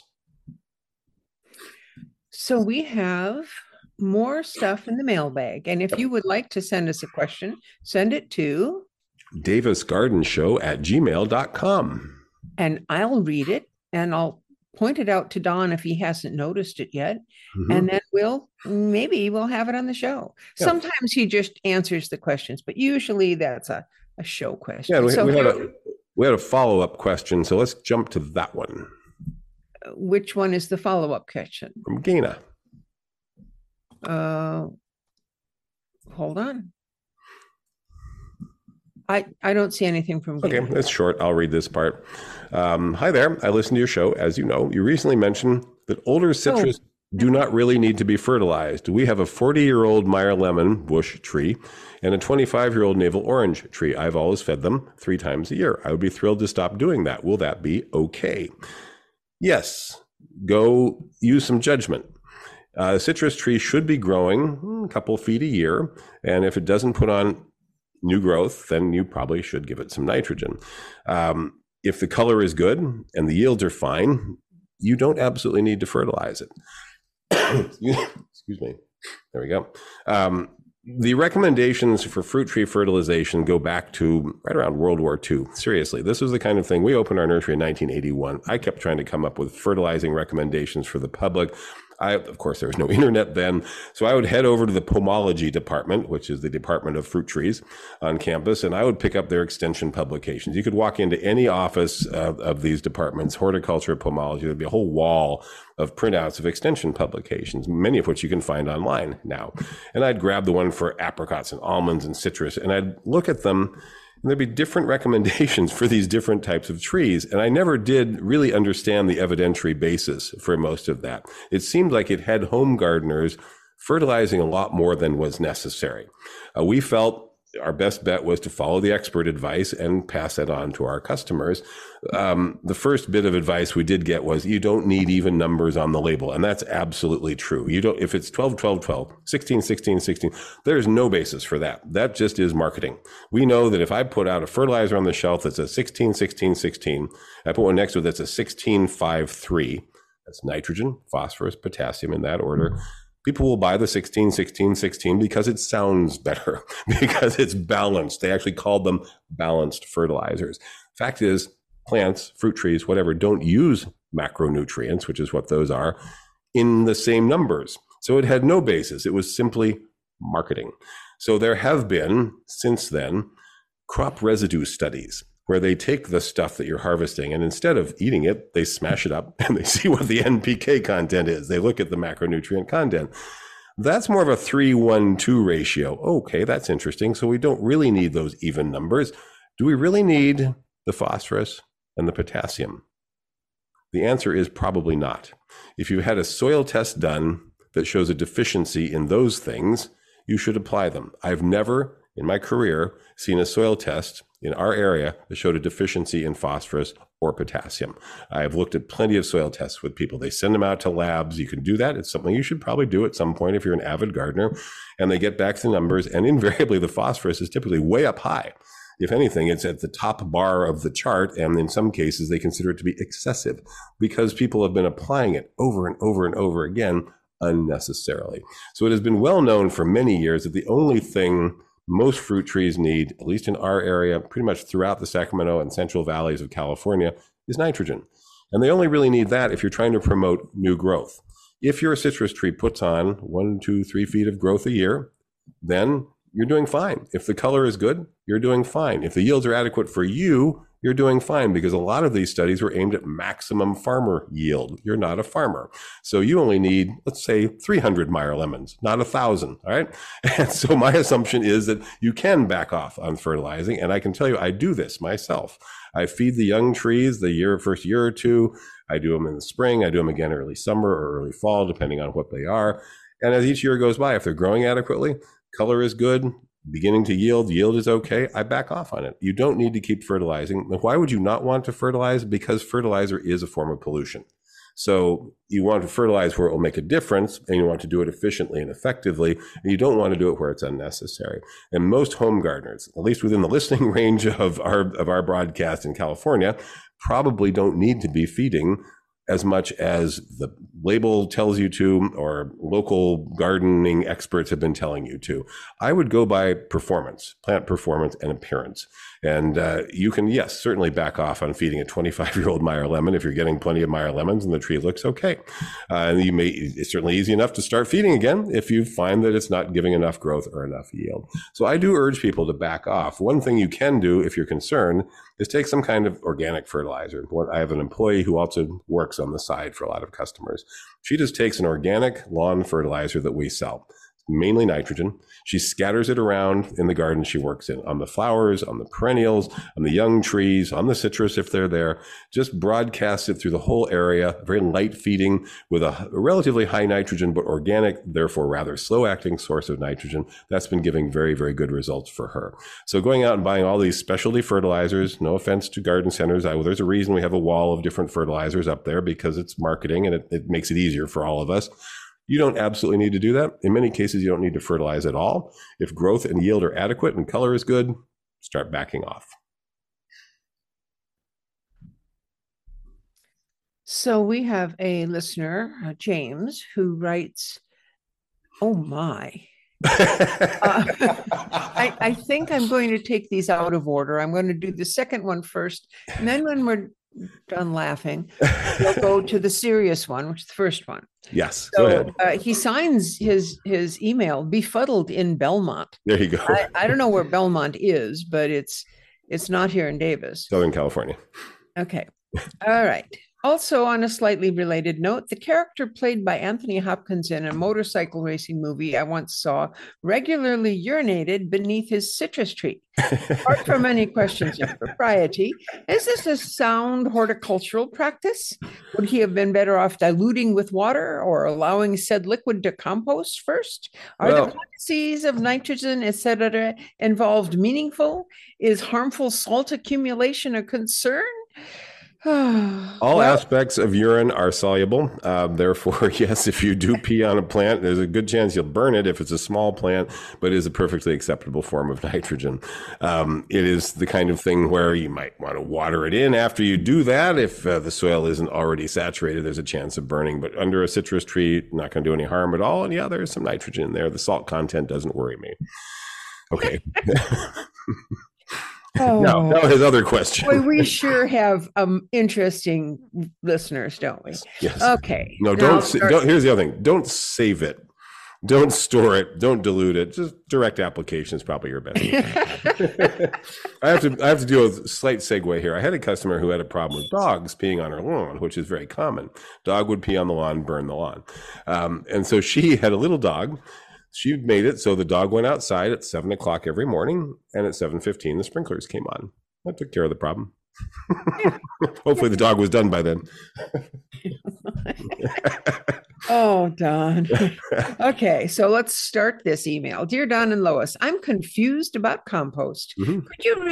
So we have more stuff in the mailbag. And if you would like to send us a question, send it to davisgardenshow@gmail.com. And I'll read it, and I'll point it out to Don if he hasn't noticed it yet. Mm-hmm. And then we'll have it on the show. Yeah. Sometimes he just answers the questions, but usually that's a show question. Yeah, we had a follow-up question, so let's jump to that one. Which one is the follow-up question? From Gaina. Hold on. I don't see anything from Gaina. Okay, that's short. I'll read this part. Hi there. I listened to your show. As you know, you recently mentioned that older citrus do not really need to be fertilized. We have a 40-year-old Meyer lemon bush tree and a 25-year-old navel orange tree. I've always fed them 3 times a year. I would be thrilled to stop doing that. Will that be okay? Yes. Go use some judgment. A citrus tree should be growing a couple feet a year, and if it doesn't put on new growth, then you probably should give it some nitrogen. If the color is good and the yields are fine, you don't absolutely need to fertilize it. Excuse me. There we go. The recommendations for fruit tree fertilization go back to right around World War II. Seriously, this was the kind of thing. We opened our nursery in 1981. I kept trying to come up with fertilizing recommendations for the public. Of course, there was no internet then, so I would head over to the pomology department, which is the department of fruit trees on campus, and I would pick up their extension publications. You could walk into any office of these departments, horticulture, pomology, there'd be a whole wall of printouts of extension publications, many of which you can find online now. And I'd grab the one for apricots and almonds and citrus, and I'd look at them, and there'd be different recommendations for these different types of trees. And I never did really understand the evidentiary basis for most of that. It seemed like it had home gardeners fertilizing a lot more than was necessary. We felt our best bet was to follow the expert advice and pass that on to our customers. The first bit of advice we did get was you don't need even numbers on the label. And that's absolutely true. You don't, if it's 12, 12, 12, 16, 16, 16, there's no basis for that. That just is marketing. We know that if I put out a fertilizer on the shelf that's a 16, 16, 16, I put one next to it that's a 16, 5, 3, that's nitrogen, phosphorus, potassium in that order. People will buy the 16, 16, 16 because it sounds better, because it's balanced. They actually called them balanced fertilizers. Fact is, plants, fruit trees, whatever, don't use macronutrients, which is what those are, in the same numbers. So it had no basis. It was simply marketing. So there have been, since then, crop residue studies where they take the stuff that you're harvesting and instead of eating it, they smash it up and they see what the NPK content is. They look at the macronutrient content. That's more of a 3-1-2 ratio. Okay, that's interesting. So we don't really need those even numbers. Do we really need the phosphorus and the potassium? The answer is probably not. If you had a soil test done that shows a deficiency in those things, you should apply them. I've never in my career seen a soil test in our area that showed a deficiency in phosphorus or potassium. I've looked at plenty of soil tests with people. They send them out to labs. You can do that. It's something you should probably do at some point if you're an avid gardener. And they get back the numbers, and invariably the phosphorus is typically way up high. If anything, it's at the top bar of the chart, and in some cases they consider it to be excessive because people have been applying it over and over and over again unnecessarily. So it has been well known for many years that the only thing most fruit trees need, at least in our area, pretty much throughout the Sacramento and Central Valleys of California, is nitrogen. And they only really need that if you're trying to promote new growth. If your citrus tree puts on 1, 2, 3 feet of growth a year, then you're doing fine. If the color is good, you're doing fine. If the yields are adequate for you, you're doing fine, because a lot of these studies were aimed at maximum farmer yield. You're not a farmer. So you only need, let's say, 300 Meyer lemons, not 1,000, all right? And so my assumption is that you can back off on fertilizing, and I can tell you I do this myself. I feed the young trees the first year or two. I do them in the spring. I do them again early summer or early fall, depending on what they are. And as each year goes by, if they're growing adequately, color is good, beginning to yield is okay, I back off on it. You don't need to keep fertilizing. Why would you not want to fertilize? Because fertilizer is a form of pollution. So you want to fertilize where it will make a difference, and you want to do it efficiently and effectively, and you don't want to do it where it's unnecessary. And most home gardeners, at least within the listening range of our broadcast in California, probably don't need to be feeding as much as the label tells you to, or local gardening experts have been telling you to. I would go by performance, plant performance, and appearance. And you can, yes, certainly back off on feeding a 25-year-old Meyer lemon if you're getting plenty of Meyer lemons and the tree looks okay. And it's certainly easy enough to start feeding again if you find that it's not giving enough growth or enough yield. So I do urge people to back off. One thing you can do if you're concerned is take some kind of organic fertilizer. I have an employee who also works on the side for a lot of customers. She just takes an organic lawn fertilizer that we sell, mainly nitrogen. She scatters it around in the garden she works in, on the flowers, on the perennials, on the young trees, on the citrus if they're there. Just broadcasts it through the whole area, very light feeding with a relatively high nitrogen, but organic, therefore rather slow acting source of nitrogen. That's been giving very, very good results for her. So going out and buying all these specialty fertilizers, no offense to garden centers, there's a reason we have a wall of different fertilizers up there, because it's marketing and it makes it easier for all of us. You don't absolutely need to do that. In many cases, you don't need to fertilize at all. If growth and yield are adequate and color is good, start backing off. So we have a listener, James, who writes, oh my. I think I'm going to take these out of order. I'm going to do the second one first, and then when we're done laughing, we'll go to the serious one, which is the first one. Yes. So, go ahead. He signs his email "Befuddled in Belmont." There you go. I don't know where Belmont is, but it's not here in Davis, Southern California. Okay. All right. Also, on a slightly related note, the character played by Anthony Hopkins in a motorcycle racing movie I once saw regularly urinated beneath his citrus tree. Apart from any questions of propriety, is this a sound horticultural practice? Would he have been better off diluting with water or allowing said liquid to compost first? Are the quantities of nitrogen, etc., involved meaningful? Is harmful salt accumulation a concern? All aspects of urine are soluble. Therefore, yes, if you do pee on a plant, there's a good chance you'll burn it if it's a small plant, but it is a perfectly acceptable form of nitrogen. It is the kind of thing where you might want to water it in after you do that. If the soil isn't already saturated, there's a chance of burning. But under a citrus tree, not going to do any harm at all. And yeah, there's some nitrogen in there. The salt content doesn't worry me. Okay. Now his other question. Boy, we sure have interesting listeners, don't we? Yes. Okay. No, don't. Here's the other thing. Don't save it. Don't store it. Don't dilute it. Just direct application is probably your best. I have to do a slight segue here. I had a customer who had a problem with dogs peeing on her lawn, which is very common. Dog would pee on the lawn, burn the lawn, and so she had a little dog. She made it so the dog went outside at 7 o'clock every morning, and at 7:15 the sprinklers came on. That took care of the problem. Hopefully the dog was done by then. Oh, Don. Okay, so let's start this email. Dear Don and Lois, I'm confused about compost. Mhm. Could you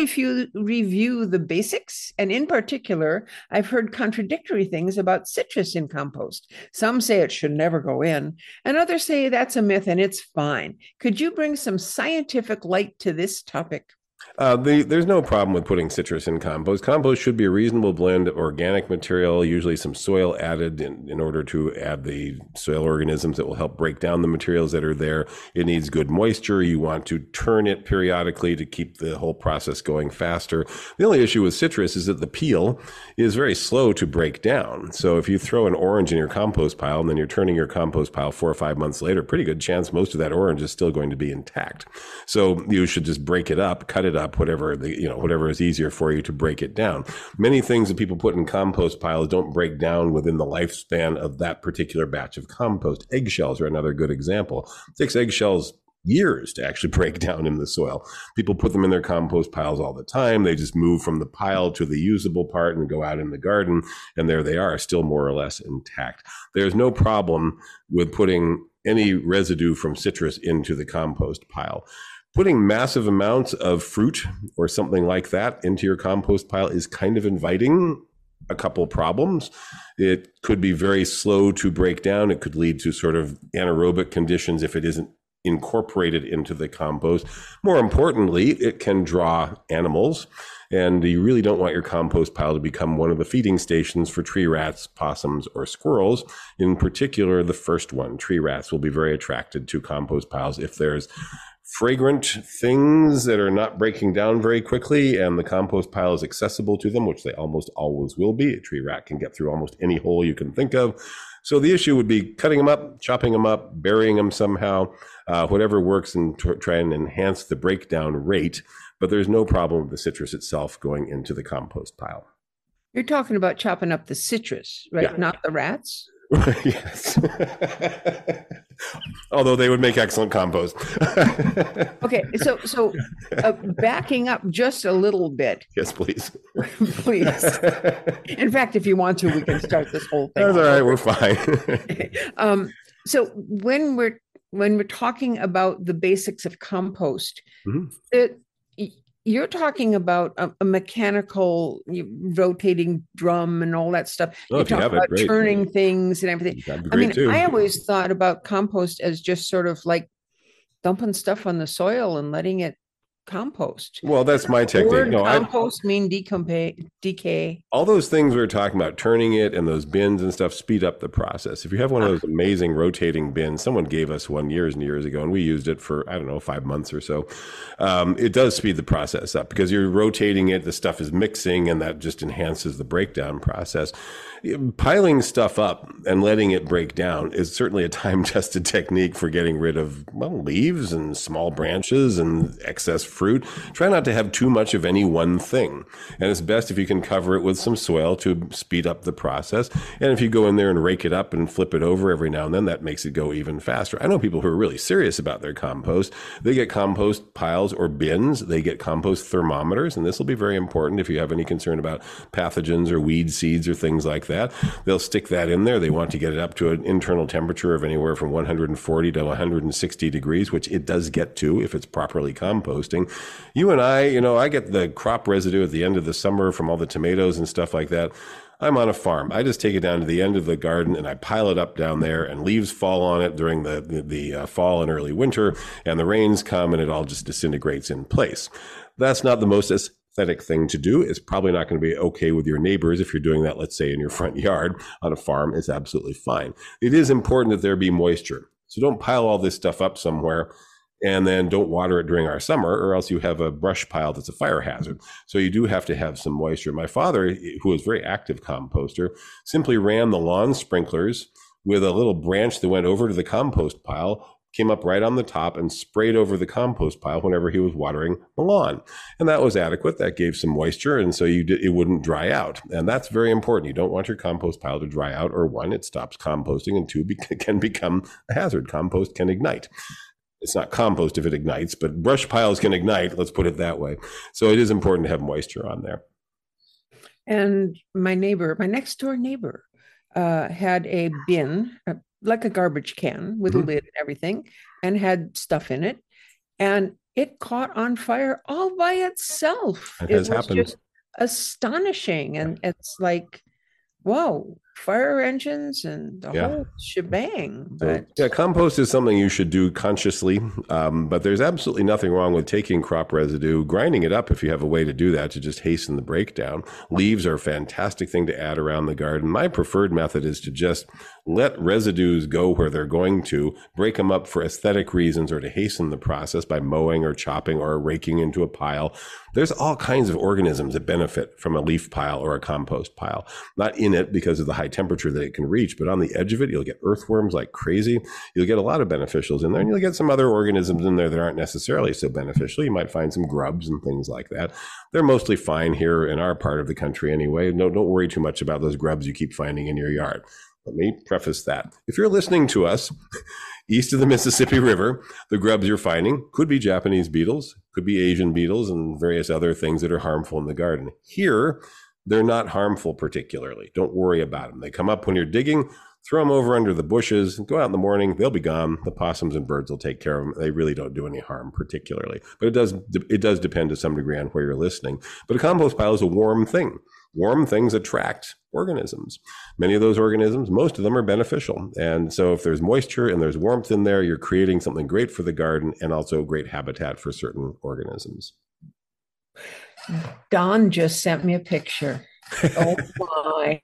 review the basics? And in particular, I've heard contradictory things about citrus in compost. Some say it should never go in, and others say that's a myth and it's fine. Could you bring some scientific light to this topic? There's no problem with putting citrus in compost. Compost should be a reasonable blend of organic material, usually some soil added in order to add the soil organisms that will help break down the materials that are there. It needs good moisture. You want to turn it periodically to keep the whole process going faster. The only issue with citrus is that the peel is very slow to break down. So if you throw an orange in your compost pile and then you're turning your compost pile 4 or 5 months later, pretty good chance most of that orange is still going to be intact. So you should just break it up, cut it up, whatever is easier for you to break it down. Many things that people put in compost piles don't break down within the lifespan of that particular batch of compost. Eggshells are another good example. It takes eggshells years to actually break down in the soil. People put them in their compost piles all the time. They just move from the pile to the usable part and go out in the garden, and there they are, still more or less intact. There's no problem with putting any residue from citrus into the compost pile. Putting massive amounts of fruit or something like that into your compost pile is kind of inviting a couple problems. It could be very slow to break down. It could lead to sort of anaerobic conditions if it isn't incorporated into the compost. More importantly, it can draw animals, and you really don't want your compost pile to become one of the feeding stations for tree rats, possums, or squirrels. In particular, the first one, tree rats, will be very attracted to compost piles if there's fragrant things that are not breaking down very quickly and the compost pile is accessible to them, which they almost always will be. A tree rat can get through almost any hole you can think of. So the issue would be cutting them up, chopping them up, burying them somehow, whatever works, and try and enhance the breakdown rate. But there's no problem with the citrus itself going into the compost pile. You're talking about chopping up the citrus, right? Yeah. Not the rats? Yes. Although they would make excellent compost. Okay, so backing up just a little bit. Yes, please. Please. In fact, if you want to, we can start this whole thing. That's all right. We're fine. So when we're talking about the basics of compost, you're talking about a mechanical rotating drum and all that stuff. Oh, you talk about turning things and everything. I mean, I always thought about compost as just sort of like dumping stuff on the soil and letting it compost. Well, that's my technique. No, compost mean decay. All those things we were talking about, turning it and those bins and stuff, speed up the process. If you have one of those amazing rotating bins, someone gave us one years and years ago, and we used it for, 5 months or so. It does speed the process up because you're rotating it, the stuff is mixing, and that just enhances the breakdown process. Piling stuff up and letting it break down is certainly a time-tested technique for getting rid of leaves and small branches and excess fruit. Try not to have too much of any one thing. And it's best if you can cover it with some soil to speed up the process. And if you go in there and rake it up and flip it over every now and then, that makes it go even faster. I know people who are really serious about their compost. They get compost piles or bins. They get compost thermometers. And this will be very important if you have any concern about pathogens or weed seeds or things like that. They'll stick that in there. They want to get it up to an internal temperature of anywhere from 140 to 160 degrees, which it does get to if it's properly composting. You and I get the crop residue at the end of the summer from all the tomatoes and stuff like that. I'm on a farm. I just take it down to the end of the garden and I pile it up down there, and leaves fall on it during the fall and early winter, and the rains come and it all just disintegrates in place. That's not the most aesthetic thing to do. It's probably not going to be okay with your neighbors if you're doing that, let's say, in your front yard. On a farm, it's absolutely fine. It is important that there be moisture. So don't pile all this stuff up somewhere and then don't water it during our summer, or else you have a brush pile that's a fire hazard. So you do have to have some moisture. My father, who was a very active composter, simply ran the lawn sprinklers with a little branch that went over to the compost pile, came up right on the top and sprayed over the compost pile whenever he was watering the lawn. And that was adequate. That gave some moisture, and so it wouldn't dry out. And that's very important. You don't want your compost pile to dry out, or one, it stops composting, and two, it can become a hazard. Compost can ignite. It's not compost if it ignites, but brush piles can ignite, let's put it that way. So it is important to have moisture on there. And my next door neighbor, had a bin, like a garbage can with a lid and everything, and had stuff in it. And it caught on fire all by itself. It It has was happened. just astonishing. And it's like, whoa, fire engines and the whole shebang. But yeah, compost is something you should do consciously, but there's absolutely nothing wrong with taking crop residue, grinding it up if you have a way to do that to just hasten the breakdown. Leaves are a fantastic thing to add around the garden. My preferred method is to just let residues go where they're going to, break them up for aesthetic reasons or to hasten the process by mowing or chopping or raking into a pile. There's all kinds of organisms that benefit from a leaf pile or a compost pile. Not in it because of the high temperature that it can reach, but on the edge of it, you'll get earthworms like crazy. You'll get a lot of beneficials in there, and you'll get some other organisms in there that aren't necessarily so beneficial. You might find some grubs and things like that. They're mostly fine here in our part of the country anyway. No, don't worry too much about those grubs you keep finding in your yard. Let me preface that. If you're listening to us east of the Mississippi River, the grubs you're finding could be Japanese beetles, could be Asian beetles, and various other things that are harmful in the garden. Here, they're not harmful particularly. Don't worry about them. They come up when you're digging, throw them over under the bushes, go out in the morning, they'll be gone. The possums and birds will take care of them. They really don't do any harm particularly. But it does depend to some degree on where you're listening. But a compost pile is a warm thing. Warm things attract organisms. Many of those organisms, most of them are beneficial. And so if there's moisture and there's warmth in there, you're creating something great for the garden and also great habitat for certain organisms. Don just sent me a picture. Oh my.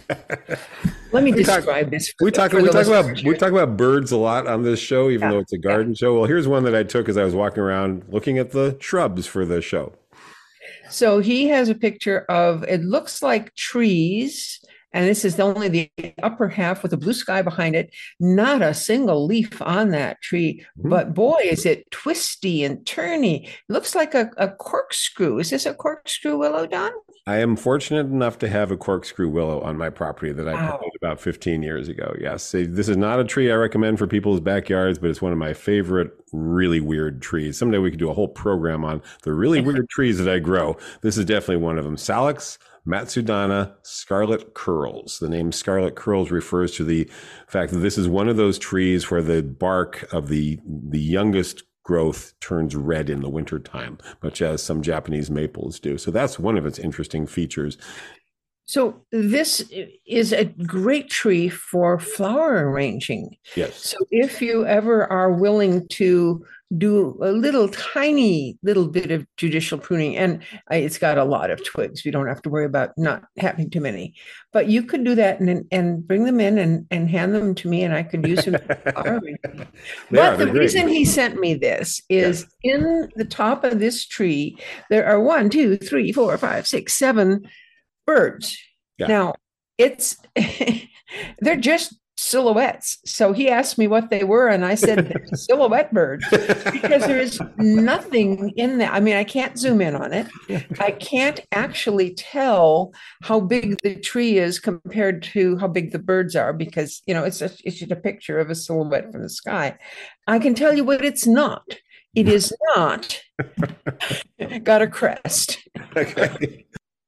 Let me describe this. We talk about birds a lot on this show, even though it's a garden show. Well, here's one that I took as I was walking around looking at the shrubs for the show. So he has a picture of, it looks like trees, and this is only the upper half with a blue sky behind it. Not a single leaf on that tree, but boy, is it twisty and turny. It looks like a corkscrew. Is this a corkscrew willow, Don? I am fortunate enough to have a corkscrew willow on my property that I planted about 15 years ago. Yes, this is not a tree I recommend for people's backyards, but it's one of my favorite really weird trees. Someday we could do a whole program on the really weird trees that I grow. This is definitely one of them. Salix Matsudana scarlet curls. The name scarlet curls refers to the fact that this is one of those trees where the bark of the youngest growth turns red in the wintertime, much as some Japanese maples do. So that's one of its interesting features. So this is a great tree for flower arranging. Yes. So if you ever are willing to do a tiny little bit of judicial pruning, and it's got a lot of twigs, you don't have to worry about not having too many, but you could do that and bring them in and hand them to me, and I could use them for flower arranging. But the reason he sent me this is in the top of this tree, there are 1, 2, 3, 4, 5, 6, 7 birds. Yeah. Now it's they're just silhouettes. So he asked me what they were, and I said silhouette birds, because there is nothing in that. I mean, I can't zoom in on it. I can't actually tell how big the tree is compared to how big the birds are, because it's just a picture of a silhouette from the sky. I can tell you what it's not. It is not got a crest. Okay.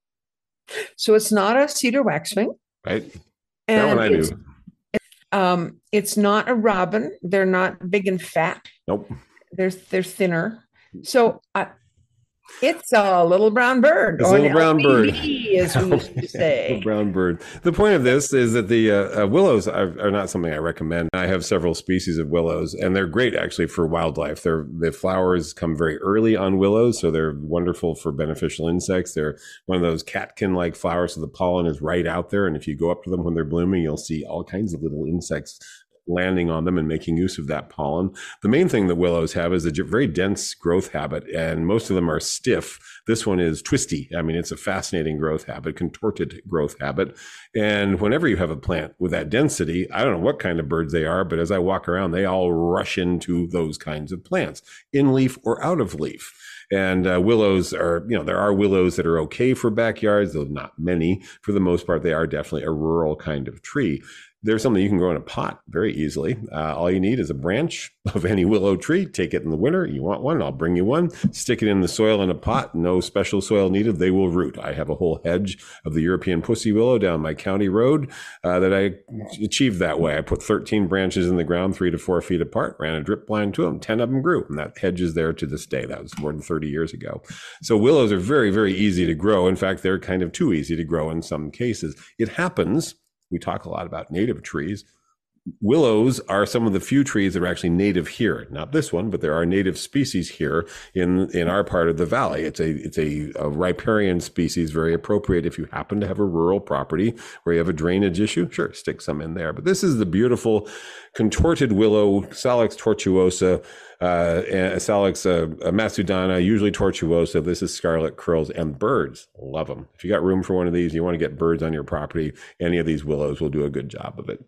So it's not a cedar waxwing. Right. That one I knew. It's not a robin. They're not big and fat. Nope. They're thinner. So it's a little brown bird. It's a little brown bird, as we used to say. Little brown bird. The point of this is that the willows are not something I recommend. I have several species of willows, and they're great actually for wildlife. The flowers come very early on willows, so they're wonderful for beneficial insects. They're one of those catkin-like flowers, so the pollen is right out there, and if you go up to them when they're blooming, you'll see all kinds of little insects landing on them and making use of that pollen. The main thing that willows have is a very dense growth habit, and most of them are stiff. This one is twisty. I mean, it's a fascinating growth habit, contorted growth habit. And whenever you have a plant with that density, I don't know what kind of birds they are, but as I walk around, they all rush into those kinds of plants, in leaf or out of leaf. And willows are, there are willows that are okay for backyards, though not many. For the most part, they are definitely a rural kind of tree. They're something you can grow in a pot very easily. All you need is a branch of any willow tree. Take it in the winter. You want one? I'll bring you one. Stick it in the soil in a pot. No special soil needed. They will root. I have a whole hedge of the European pussy willow down my county road that I achieved that way. I put 13 branches in the ground, 3 to 4 feet apart, ran a drip line to them. 10 of them grew. And that hedge is there to this day. That was more than 30 years ago. So willows are very, very easy to grow. In fact, they're kind of too easy to grow in some cases. It happens. We talk a lot about native trees. Willows are some of the few trees that are actually native here. Not this one, but there are native species here in our part of the valley. It's a riparian species, very appropriate if you happen to have a rural property where you have a drainage issue. Sure, stick some in there. But this is the beautiful contorted willow, Salix tortuosa, Salix Matsudana, usually tortuosa. This is scarlet curls, and birds love them. If you got room for one of these, you want to get birds on your property, any of these willows will do a good job of it.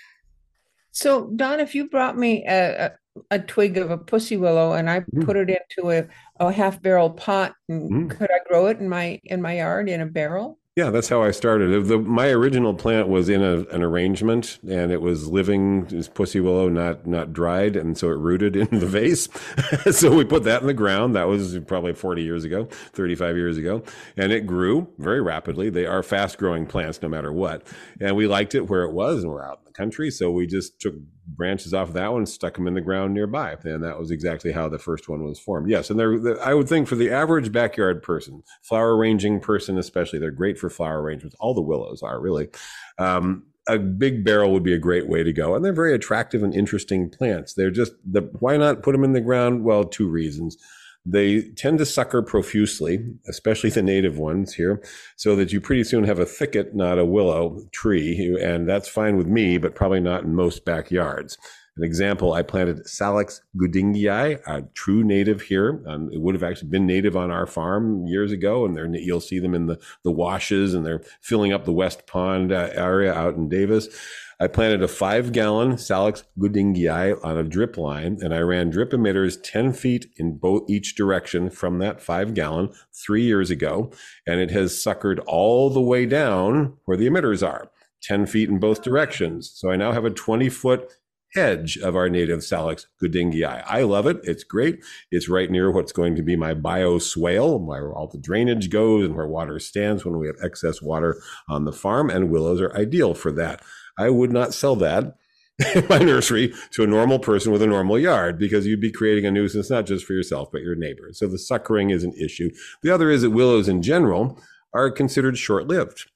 So, Don, if you brought me a twig of a pussy willow and I put it into a half barrel pot, could I grow it in my yard in a barrel? Yeah, that's how I started. My original plant was in an arrangement, and it was living as pussy willow, not dried, and so it rooted in the vase. So we put that in the ground. That was probably 40 years ago, 35 years ago, and it grew very rapidly. They are fast-growing plants no matter what, and we liked it where it was, and we're out in the country, so we just took branches off of that one and stuck them in the ground nearby, and that was exactly how the first one was formed. Yes, and I would think for the average backyard person, flower arranging person especially, they're great for flower arrangements. All the willows are really. A big barrel would be a great way to go, and they're very attractive and interesting plants. They're just why not put them in the ground? Well, 2 reasons. They tend to sucker profusely, especially the native ones here, so that you pretty soon have a thicket, not a willow tree, and that's fine with me, but probably not in most backyards. An example, I planted Salix goodingii, a true native here. It would have actually been native on our farm years ago, and you'll see them in the washes, and they're filling up the West Pond area out in Davis. I planted a 5-gallon Salix goodingii on a drip line, and I ran drip emitters 10 feet in each direction from that 5-gallon 3 years ago, and it has suckered all the way down where the emitters are, 10 feet in both directions. So I now have a 20-foot hedge of our native Salix goodingii. I love it. It's great. It's right near what's going to be my bioswale, where all the drainage goes and where water stands when we have excess water on the farm, and willows are ideal for that. I would not sell that in my nursery to a normal person with a normal yard, because you'd be creating a nuisance not just for yourself, but your neighbors. So the suckering is an issue. The other is that willows in general are considered short-lived.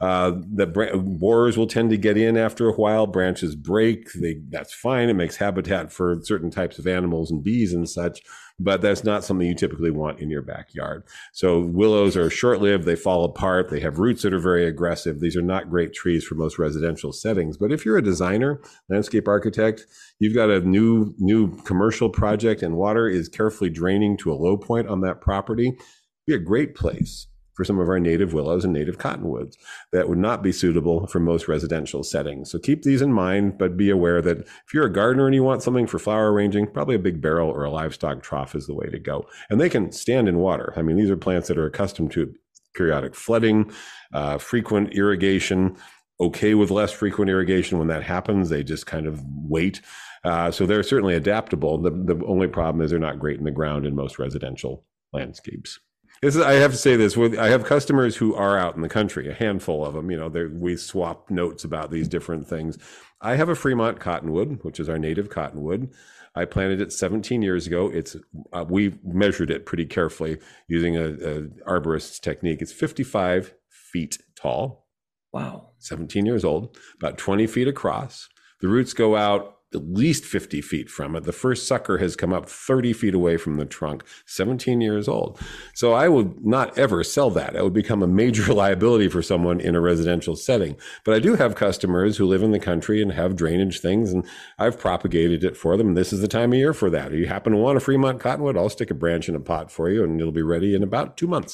Borers will tend to get in after a while. Branches break. That's fine. It makes habitat for certain types of animals and bees and such, but that's not something you typically want in your backyard. So willows are short-lived. They fall apart. They have roots that are very aggressive. These are not great trees for most residential settings. But if you're a designer, landscape architect, you've got a new commercial project and water is carefully draining to a low point on that property, it'd be a great place for some of our native willows and native cottonwoods that would not be suitable for most residential settings. So keep these in mind, but be aware that if you're a gardener and you want something for flower arranging, probably a big barrel or a livestock trough is the way to go. And they can stand in water. I mean, these are plants that are accustomed to periodic flooding, frequent irrigation, okay with less frequent irrigation. When that happens, they just kind of wait. So they're certainly adaptable. The only problem is they're not great in the ground in most residential landscapes. I have to say this, I have customers who are out in the country, a handful of them, we swap notes about these different things. I have a Fremont cottonwood, which is our native cottonwood. I planted it 17 years ago. We measured it pretty carefully using a arborist's technique. It's 55 feet tall. Wow. 17 years old, about 20 feet across. The roots go out at least 50 feet from it. The first sucker has come up 30 feet away from the trunk, 17 years old. So I would not ever sell that. It would become a major liability for someone in a residential setting. But I do have customers who live in the country and have drainage things, and I've propagated it for them. And this is the time of year for that. If you happen to want a Fremont cottonwood, I'll stick a branch in a pot for you, and it'll be ready in about 2 months.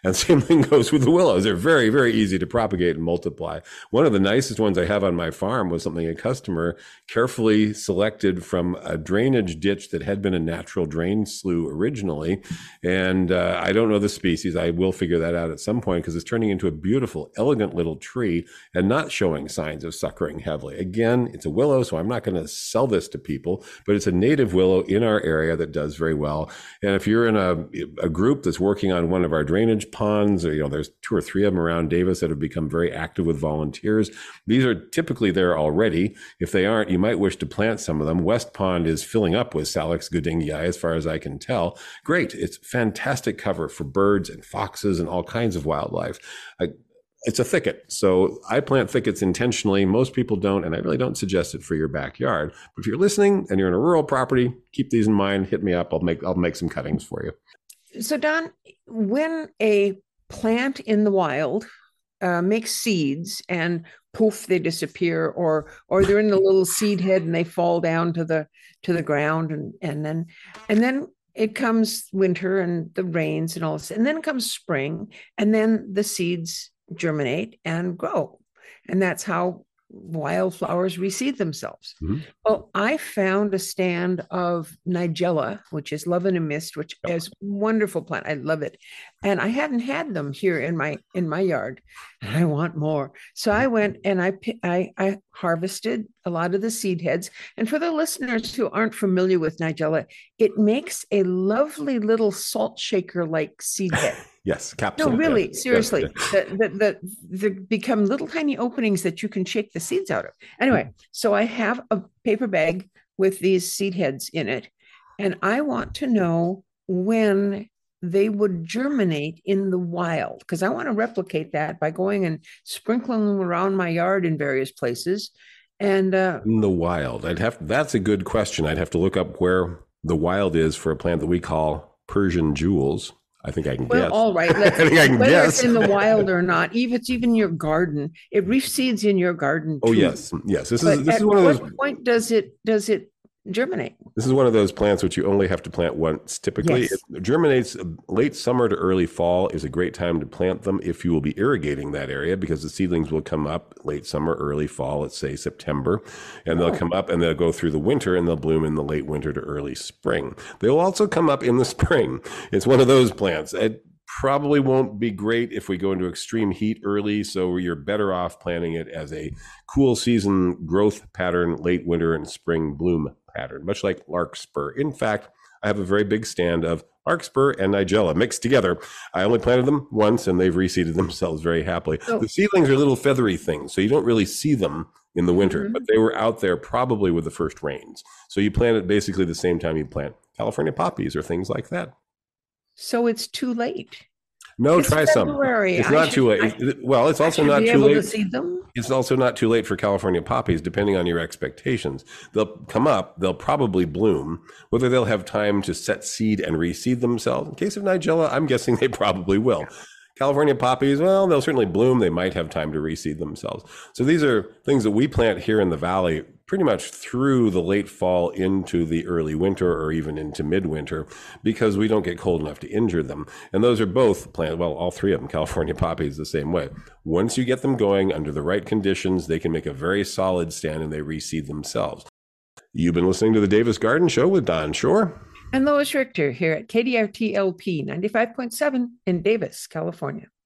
And same thing goes with the willows. They're very, very easy to propagate and multiply. One of the nicest ones I have on my farm was something a customer carefully selected from a drainage ditch that had been a natural drain slough originally. And I don't know the species. I will figure that out at some point because it's turning into a beautiful, elegant little tree and not showing signs of suckering heavily. Again, it's a willow, so I'm not going to sell this to people, but it's a native willow in our area that does very well. And if you're in a group that's working on one of our drainage ponds, or, there's 2 or 3 of them around Davis that have become very active with volunteers. These are typically there already. If they aren't, you might wish to plant some of them. West Pond is filling up with Salix goodingii, as far as I can tell. Great. It's fantastic cover for birds and foxes and all kinds of wildlife. It's a thicket. So I plant thickets intentionally. Most people don't, and I really don't suggest it for your backyard. But if you're listening and you're in a rural property, keep these in mind. Hit me up. I'll make some cuttings for you. So Don, when a plant in the wild makes seeds and poof, they disappear, or they're in the little seed head and they fall down to the ground, and then it comes winter and the rains and all this, and then comes spring, and then the seeds germinate and grow. And that's how wildflowers reseed themselves. Mm-hmm. Well, I found a stand of Nigella, which is Love in a Mist, which is a wonderful plant. I love it. And I hadn't had them here in my yard, and I want more. So I went and I harvested a lot of the seed heads. And for the listeners who aren't familiar with Nigella, it makes a lovely little salt shaker like seed head. Yes, capsule. No, really, seriously. Yeah. They become little tiny openings that you can shake the seeds out of. Anyway, so I have a paper bag with these seed heads in it, and I want to know when they would germinate in the wild, because I want to replicate that by going and sprinkling them around my yard in various places. And in the wild, that's a good question. I'd have to look up where the wild is for a plant that we call Persian jewels. I think I can guess. Well, all right. Whether it's in the wild or not, if it's even your garden, it reseeds in your garden too. Oh yes. This is one of those. At what point does it germinate? This is one of those plants which you only have to plant once. Typically, yes. It germinates late summer to early fall is a great time to plant them if you will be irrigating that area, because the seedlings will come up late summer, early fall, let's say September, and they'll come up and they'll go through the winter and they'll bloom in the late winter to early spring. They'll also come up in the spring. It's one of those plants. It probably won't be great if we go into extreme heat early, so you're better off planting it as a cool season growth pattern, late winter and spring bloom pattern, much like larkspur. In fact, I have a very big stand of larkspur and Nigella mixed together. I only planted them once and they've reseeded themselves very happily. Oh. The seedlings are little feathery things, so you don't really see them in the winter, but they were out there probably with the first rains. So you plant it basically the same time you plant California poppies or things like that. So it's too late. No, try February. Some. It's not too late. Well, it's also not too late. To see them? It's also not too late for California poppies, depending on your expectations. They'll come up, they'll probably bloom. Whether they'll have time to set seed and reseed themselves. In case of Nigella, I'm guessing they probably will. California poppies, well, they'll certainly bloom. They might have time to reseed themselves. So these are things that we plant here in the valley pretty much through the late fall into the early winter or even into midwinter, because we don't get cold enough to injure them. And those are both planted, well, all 3 of them, California poppies the same way. Once you get them going under the right conditions, they can make a very solid stand and they reseed themselves. You've been listening to the Davis Garden Show with Don Shore and Lois Richter here at KDRT LP 95.7 in Davis, California.